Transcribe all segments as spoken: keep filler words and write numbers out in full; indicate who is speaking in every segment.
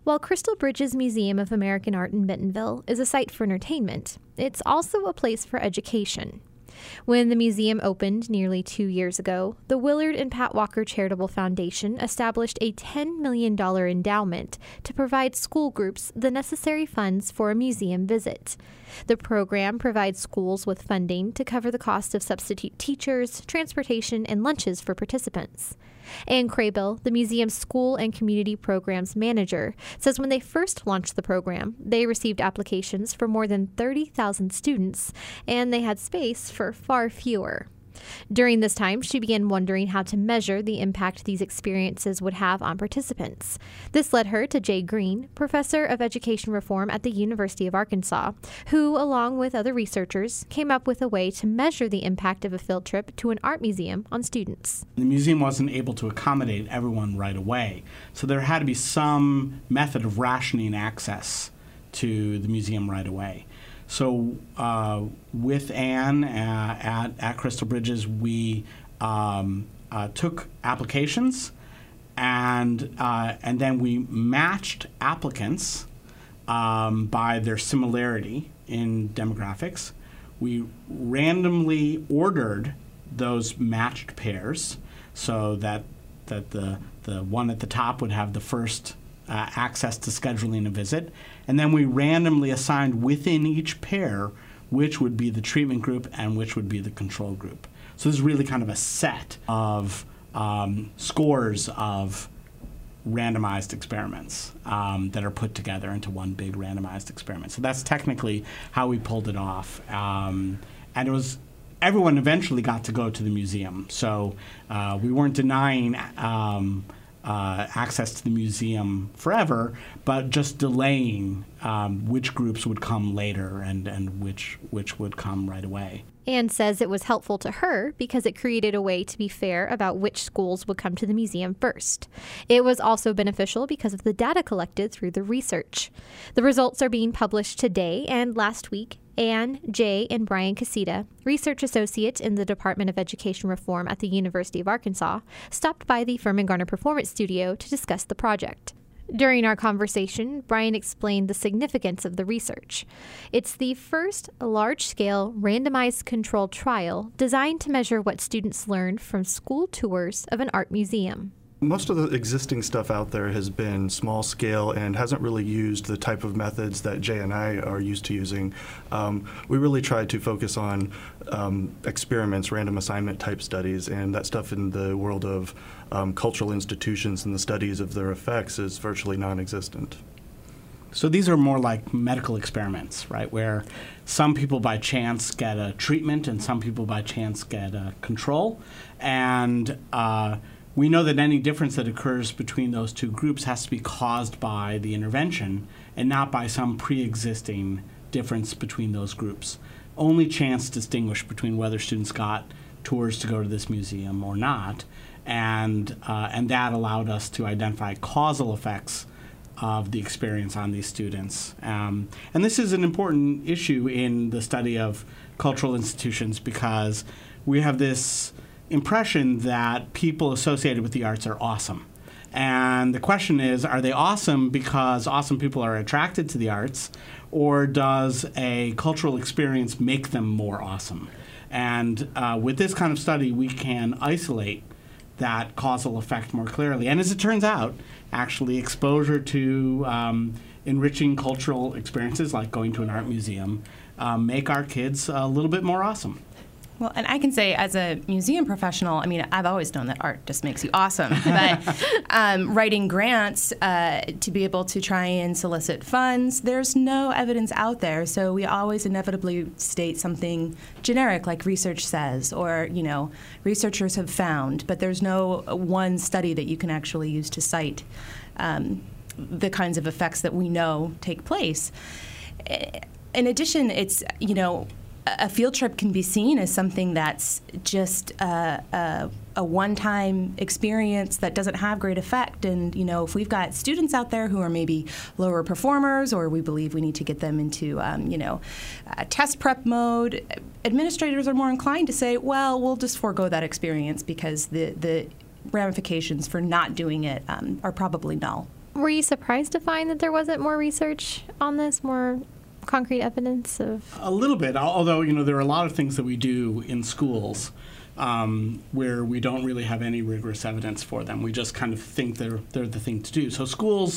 Speaker 1: While Crystal Bridges Museum of American Art in Bentonville is a site for entertainment, it's also a place for education. When the museum opened nearly two years ago, the Willard and Pat Walker Charitable Foundation established a ten million dollars endowment to provide school groups the necessary funds for a museum visit. The program provides schools with funding to cover the cost of substitute teachers, transportation, and lunches for participants. Ann Craybill, the museum's school and community programs manager, says when they first launched the program, they received applications for more than thirty thousand students, and they had space for far fewer. During this time, she began wondering how to measure the impact these experiences would have on participants. This led her to Jay Green, professor of education reform at the University of Arkansas, who, along with other researchers, came up with a way to measure the impact of a field trip to an art museum on students.
Speaker 2: The museum wasn't able to accommodate everyone right away, so there had to be some method of rationing access to the museum right away. So uh, with Anne uh, at, at Crystal Bridges, we um, uh, took applications and uh, and then we matched applicants um, by their similarity in demographics. We randomly ordered those matched pairs so that that the the one at the top would have the first Uh, access to scheduling a visit, and then we randomly assigned within each pair which would be the treatment group and which would be the control group. So this is really kind of a set of um, scores of randomized experiments um, that are put together into one big randomized experiment. So that's technically how we pulled it off. Um, and it was everyone eventually got to go to the museum. So uh, we weren't denying um, Uh, access to the museum forever, but just delaying um, which groups would come later and, and which which would come right away.
Speaker 1: Anne says it was helpful to her because it created a way to be fair about which schools would come to the museum first. It was also beneficial because of the data collected through the research. The results are being published today, and last week, Anne, Jay, and Brian Casita, research associate in the Department of Education Reform at the University of Arkansas, stopped by the Firmin Garner Performance Studio to discuss the project. During our conversation, Brian explained the significance of the research. It's the first large-scale randomized controlled trial designed to measure what students learned from school tours of an art museum.
Speaker 3: Most of the existing stuff out there has been small scale and hasn't really used the type of methods that Jay and I are used to using. Um, we really tried to focus on um, experiments, random assignment type studies, and that stuff in the world of um, cultural institutions and the studies of their effects is virtually non-existent.
Speaker 2: So these are more like medical experiments, right, where some people by chance get a treatment and some people by chance get a control. And uh, we know that any difference that occurs between those two groups has to be caused by the intervention and not by some pre-existing difference between those groups. Only chance distinguish between whether students got tours to go to this museum or not, and uh, and that allowed us to identify causal effects of the experience on these students. Um, and this is an important issue in the study of cultural institutions because we have this impression that people associated with the arts are awesome. And the question is, are they awesome because awesome people are attracted to the arts, or does a cultural experience make them more awesome? And uh, with this kind of study, we can isolate that causal effect more clearly. And as it turns out, actually exposure to um, enriching cultural experiences like going to an art museum uh, make our kids a little bit more awesome.
Speaker 4: Well, and I can say as a museum professional, I mean, I've always known that art just makes you awesome. But um, writing grants uh, to be able to try and solicit funds, there's no evidence out there. So we always inevitably state something generic like research says or, you know, researchers have found. But there's no one study that you can actually use to cite um, the kinds of effects that we know take place. In addition, it's, you know, a field trip can be seen as something that's just uh, a, a one-time experience that doesn't have great effect. And, you know, if we've got students out there who are maybe lower performers or we believe we need to get them into, um, you know, uh, test prep mode, administrators are more inclined to say, well, we'll just forego that experience because the, the ramifications for not doing it um, are probably null.
Speaker 1: Were you surprised to find that there wasn't more research on this, more concrete evidence of?
Speaker 2: A little bit, although, you know, there are a lot of things that we do in schools um, where we don't really have any rigorous evidence for them. We just kind of think they're, they're the thing to do. So schools,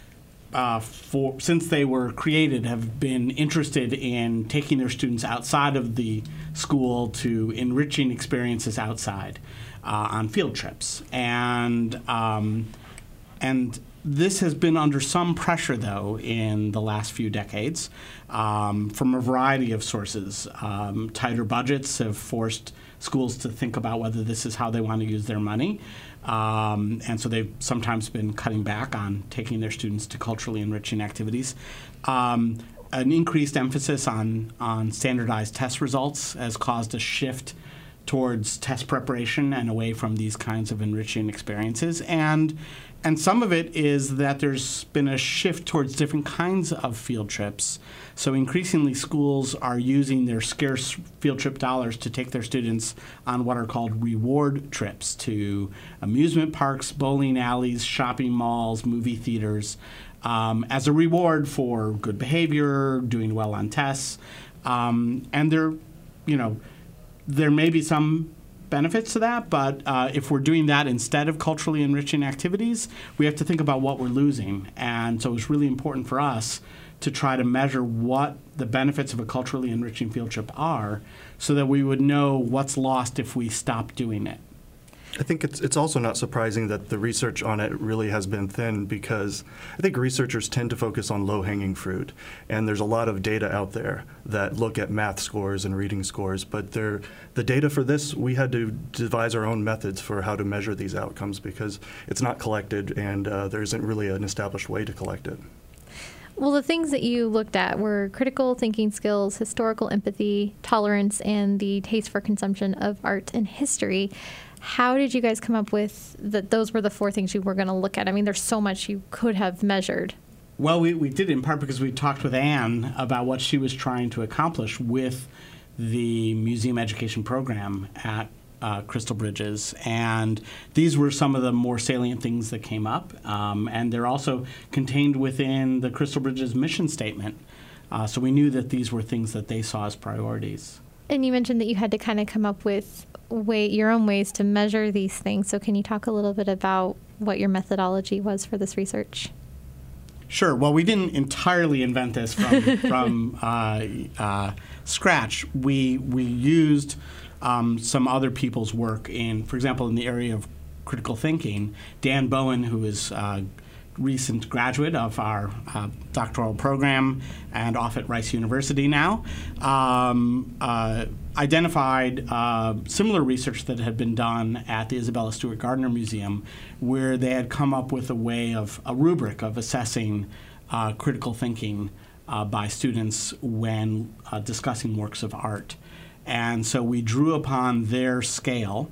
Speaker 2: uh, for since they were created, have been interested in taking their students outside of the school to enriching experiences outside uh, on field trips. And um, and this has been under some pressure, though, in the last few decades um, from a variety of sources. Um, tighter budgets have forced schools to think about whether this is how they want to use their money. Um, and so they've sometimes been cutting back on taking their students to culturally enriching activities. Um, an increased emphasis on, on standardized test results has caused a shift towards test preparation and away from these kinds of enriching experiences. And And some of it is that there's been a shift towards different kinds of field trips. So increasingly, schools are using their scarce field trip dollars to take their students on what are called reward trips to amusement parks, bowling alleys, shopping malls, movie theaters, um, as a reward for good behavior, doing well on tests. Um, and there, you know, there may be some benefits to that, but uh, if we're doing that instead of culturally enriching activities, we have to think about what we're losing. And so it's really important for us to try to measure what the benefits of a culturally enriching field trip are so that we would know what's lost if we stop doing it.
Speaker 3: I think it's it's also not surprising that the research on it really has been thin, because I think researchers tend to focus on low-hanging fruit, and there's a lot of data out there that look at math scores and reading scores, but they're, the data for this, we had to devise our own methods for how to measure these outcomes because it's not collected, and uh, there isn't really an established way to collect it.
Speaker 1: Well, the things that you looked at were critical thinking skills, historical empathy, tolerance, and the taste for consumption of art and history. How did you guys come up with that those were the four things you were going to look at? I mean, there's so much you could have measured.
Speaker 2: Well, we, we did in part because we talked with Anne about what she was trying to accomplish with the museum education program at uh, Crystal Bridges. And these were some of the more salient things that came up. Um, and they're also contained within the Crystal Bridges mission statement. Uh, so we knew that these were things that they saw as priorities.
Speaker 1: And you mentioned that you had to kind of come up with way, your own ways to measure these things. So can you talk a little bit about what your methodology was for this research?
Speaker 2: Sure. Well, we didn't entirely invent this from, from uh, uh, scratch. We, we used um, some other people's work in, for example, in the area of critical thinking. Dan Bowen, who is a recent graduate of our uh, doctoral program and off at Rice University now, um, uh, identified uh, similar research that had been done at the Isabella Stewart Gardner Museum, where they had come up with a way of a rubric of assessing uh, critical thinking uh, by students when uh, discussing works of art. And so we drew upon their scale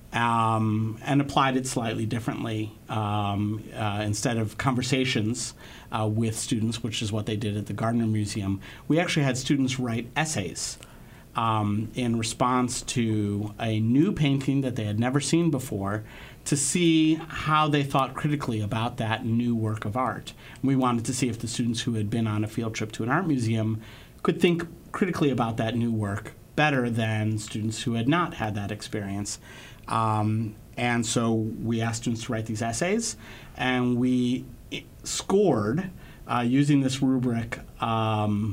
Speaker 2: Um, and applied it slightly differently. Um, uh, instead of conversations uh, with students, which is what they did at the Gardner Museum, we actually had students write essays um, in response to a new painting that they had never seen before to see how they thought critically about that new work of art. We wanted to see if the students who had been on a field trip to an art museum could think critically about that new work better than students who had not had that experience. Um, and so we asked students to write these essays, and we scored, uh, using this rubric, um,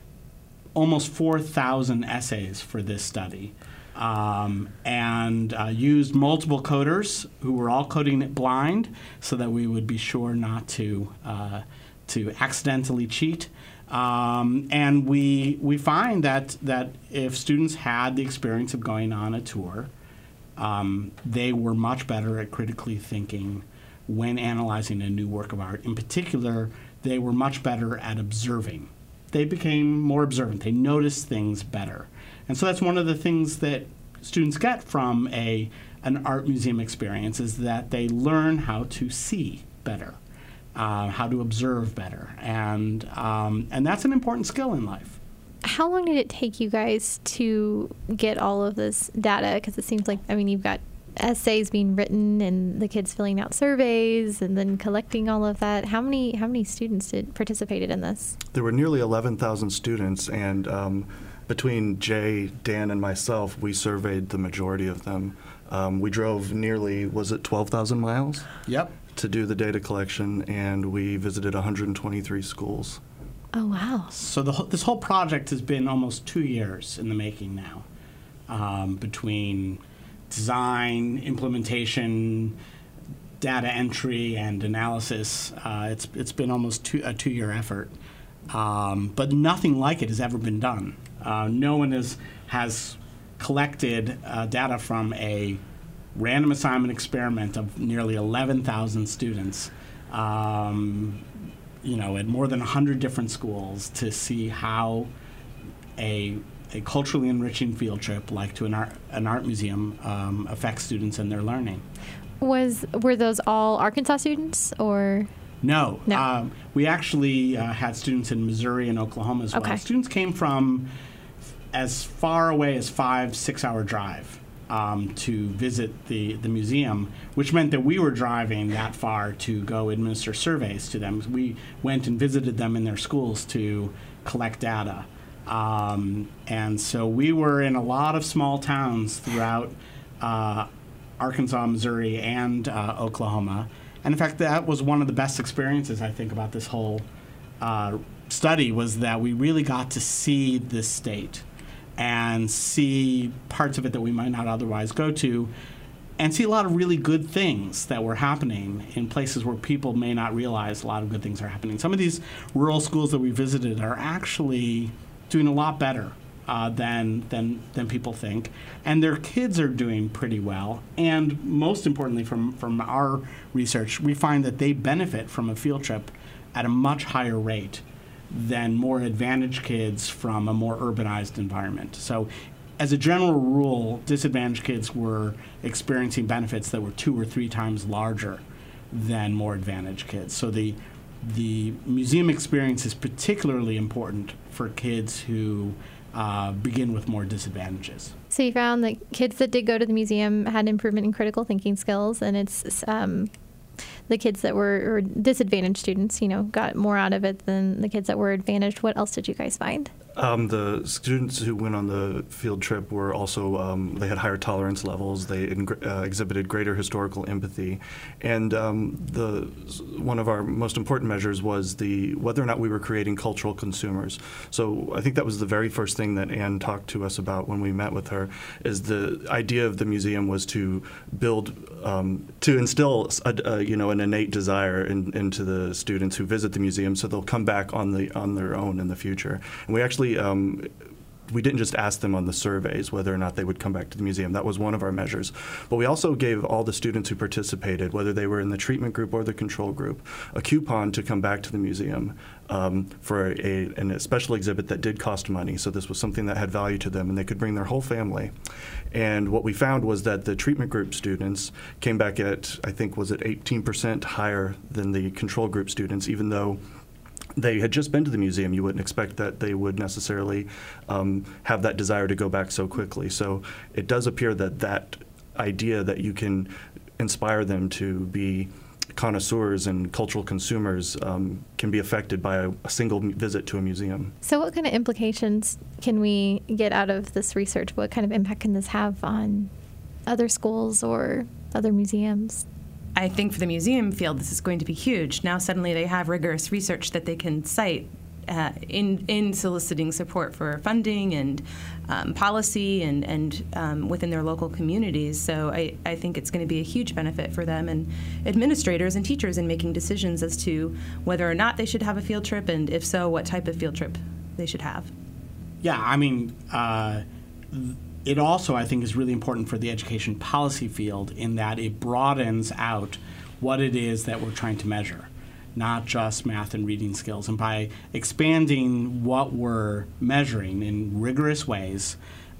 Speaker 2: almost four thousand essays for this study, um, and uh, used multiple coders who were all coding it blind so that we would be sure not to, uh, to accidentally cheat. Um, and we, we find that, that if students had the experience of going on a tour, Um, they were much better at critically thinking when analyzing a new work of art. In particular, they were much better at observing. They became more observant. They noticed things better. And so that's one of the things that students get from a, an art museum experience, is that they learn how to see better, uh, how to observe better. And, um, and that's an important skill in life.
Speaker 1: How long did it take you guys to get all of this data? Because it seems like, I mean, you've got essays being written and the kids filling out surveys and then collecting all of that. How many how many students did participated in this?
Speaker 3: There were nearly eleven thousand students, and um, between Jay, Dan, and myself, we surveyed the majority of them. Um, we drove nearly, was it twelve thousand miles?
Speaker 2: Yep.
Speaker 3: To do the data collection, and we visited one hundred twenty-three schools.
Speaker 1: Oh, wow.
Speaker 2: So the, this whole project has been almost two years in the making now, um, between design, implementation, data entry, and analysis. Uh, it's it's been almost two, a two-year effort, um, but nothing like it has ever been done. Uh, no one has has collected uh, data from a random assignment experiment of nearly eleven thousand students, um, you know, at more than one hundred different schools to see how a a culturally enriching field trip, like to an art, an art museum, um, affects students and their learning.
Speaker 1: Was were those all Arkansas students, or?
Speaker 2: No.
Speaker 1: No.
Speaker 2: Um, we actually uh, had students in Missouri and Oklahoma as well.
Speaker 1: Okay.
Speaker 2: Students came from as far away as five, six-hour drive um, to visit the, the museum, which meant that we were driving that far to go administer surveys to them. We went and visited them in their schools to collect data. Um, and so we were in a lot of small towns throughout uh, Arkansas, Missouri, and uh, Oklahoma. And in fact, that was one of the best experiences, I think, about this whole uh, study, was that we really got to see this state and see parts of it that we might not otherwise go to, and see a lot of really good things that were happening in places where people may not realize a lot of good things are happening. Some of these rural schools that we visited are actually doing a lot better uh, than, than, than people think, and their kids are doing pretty well. And most importantly, from, from our research, we find that they benefit from a field trip at a much higher rate than more advantaged kids from a more urbanized environment. So as a general rule, disadvantaged kids were experiencing benefits that were two or three times larger than more advantaged kids. So the the museum experience is particularly important for kids who uh, begin with more disadvantages.
Speaker 1: So you found that kids that did go to the museum had improvement in critical thinking skills, and it's um, the kids that were or disadvantaged students, you know, got more out of it than the kids that were advantaged. What else did you guys find?
Speaker 3: Um, the students who went on the field trip were also, um, they had higher tolerance levels, they ing- uh, exhibited greater historical empathy, and um, the one of our most important measures was the whether or not we were creating cultural consumers. So I think that was the very first thing that Anne talked to us about when we met with her, is the idea of the museum was to build, um, to instill, a, a, you know, an innate desire in, into the students who visit the museum, so they'll come back on the on their own in the future. And we actually Um, we didn't just ask them on the surveys whether or not they would come back to the museum. That was one of our measures. But we also gave all the students who participated, whether they were in the treatment group or the control group, a coupon to come back to the museum um, for a, an, a special exhibit that did cost money. So this was something that had value to them, and they could bring their whole family. And what we found was that the treatment group students came back at, I think, was it eighteen percent higher than the control group students, even though they had just been to the museum. You wouldn't expect that they would necessarily um, have that desire to go back so quickly. So it does appear that that idea that you can inspire them to be connoisseurs and cultural consumers um, can be affected by a, a single visit to a museum.
Speaker 1: So what kind of implications can we get out of this research? What kind of impact can this have on other schools or other museums?
Speaker 4: I think for the museum field, this is going to be huge. Now suddenly they have rigorous research that they can cite uh, in in soliciting support for funding and um, policy and, and um, within their local communities. So I, I think it's going to be a huge benefit for them and administrators and teachers in making decisions as to whether or not they should have a field trip, and if so, what type of field trip they should have.
Speaker 2: Yeah, I mean, uh, th- it also, I think, is really important for the education policy field in that it broadens out what it is that we're trying to measure, not just math and reading skills. And by expanding what we're measuring in rigorous ways,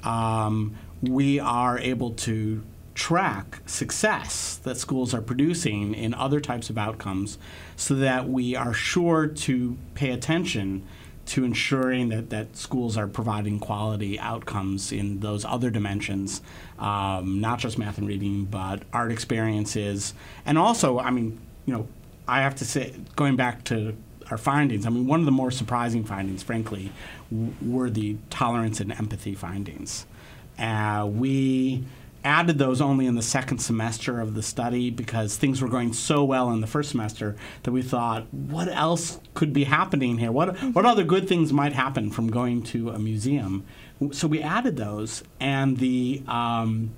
Speaker 2: um, we are able to track success that schools are producing in other types of outcomes so that we are sure to pay attention to ensuring that, that schools are providing quality outcomes in those other dimensions, um, not just math and reading, but art experiences. And also, I mean, you know, I have to say, going back to our findings, I mean, one of the more surprising findings, frankly, w- were the tolerance and empathy findings. Uh, we added those only in the second semester of the study because things were going so well in the first semester that we thought, what else could be happening here? What what other good things might happen from going to a museum? So we added those, and the um,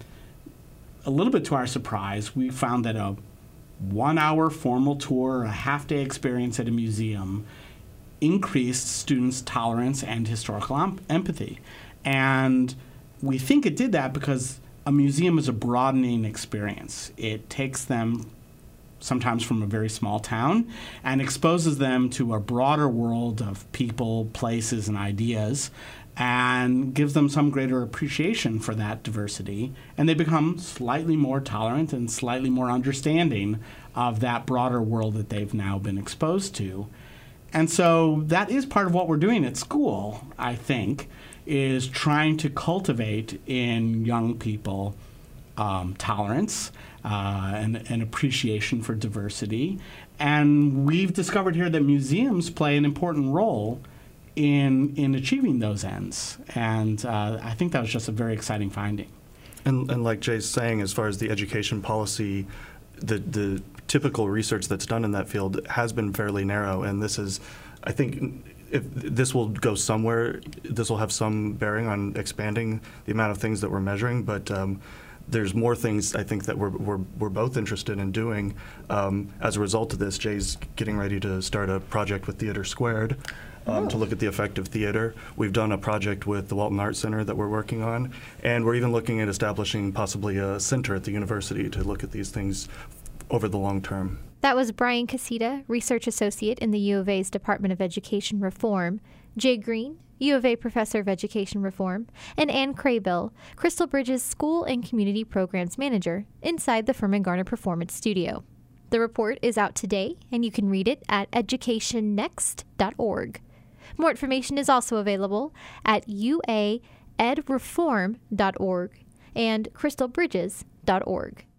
Speaker 2: a little bit to our surprise, we found that a one-hour formal tour, a half-day experience at a museum, increased students' tolerance and historical em- empathy. And we think it did that because a museum is a broadening experience. It takes them sometimes from a very small town and exposes them to a broader world of people, places, and ideas, and gives them some greater appreciation for that diversity, and they become slightly more tolerant and slightly more understanding of that broader world that they've now been exposed to. And so that is part of what we're doing at school, I think, is trying to cultivate in young people um, tolerance uh, and, and appreciation for diversity. And we've discovered here that museums play an important role in in achieving those ends. And uh, I think that was just a very exciting finding.
Speaker 3: And, and like Jay's saying, as far as the education policy, the the typical research that's done in that field has been fairly narrow. And this is, I think, if this will go somewhere, this will have some bearing on expanding the amount of things that we're measuring. But um, there's more things I think that we're we're, we're both interested in doing. Um, as a result of this, Jay's getting ready to start a project with Theater Squared. Um, to look at the effect of theater. We've done a project with the Walton Art Center that we're working on, and we're even looking at establishing possibly a center at the university to look at these things over the long term.
Speaker 1: That was Brian Casita, Research Associate in the U of A's Department of Education Reform, Jay Green, U of A Professor of Education Reform, and Ann Craybill, Crystal Bridges School and Community Programs Manager, inside the Furman Garner Performance Studio. The report is out today, and you can read it at education next dot org. More information is also available at u a ed reform dot org and crystal bridges dot org.